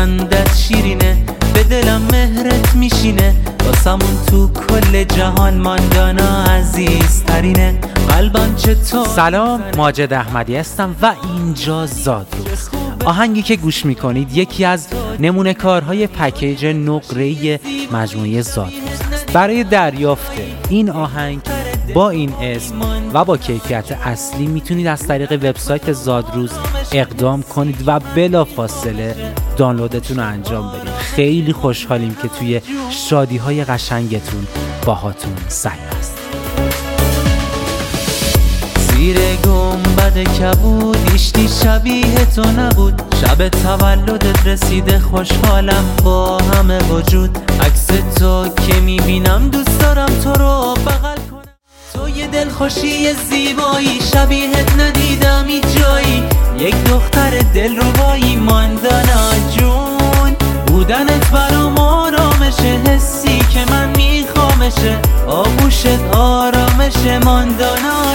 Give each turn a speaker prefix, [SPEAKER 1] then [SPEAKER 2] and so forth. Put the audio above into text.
[SPEAKER 1] خندت شیرینه، به دلم مهرت میشینه، واسمون تو کل جهان ماندانا عزیزترینه. قلبم چطور؟
[SPEAKER 2] سلام، ماجد احمدی هستم و اینجا زادروز. آهنگی که گوش میکنید یکی از نمونه کارهای پکیج نقره‌ای مجموعه زادروز است. برای دریافت این آهنگ با این اسم و با کیفیت اصلی میتونید از طریق وبسایت زادروز اقدام کنید و بلافاصله دانلودتون رو انجام بدید. خیلی خوشحالیم که توی شادی‌های قشنگتون باهاتون سعی است.
[SPEAKER 1] زیر گنبد کبود هیچی شبیه تو نبود، شب تولدت رسیده خوشحالم با همه وجود. عکس تو که میبینم دوست دارم تو رو بغل کنم، تو یه دلخوشی زیبایی شبیهت ندیدم هیچ جایی، یک دختر دلربایی ماندانا جون. بودنت برام آرامشه، حسی که من میخوامشه، آغوشت آرامشه ماندانا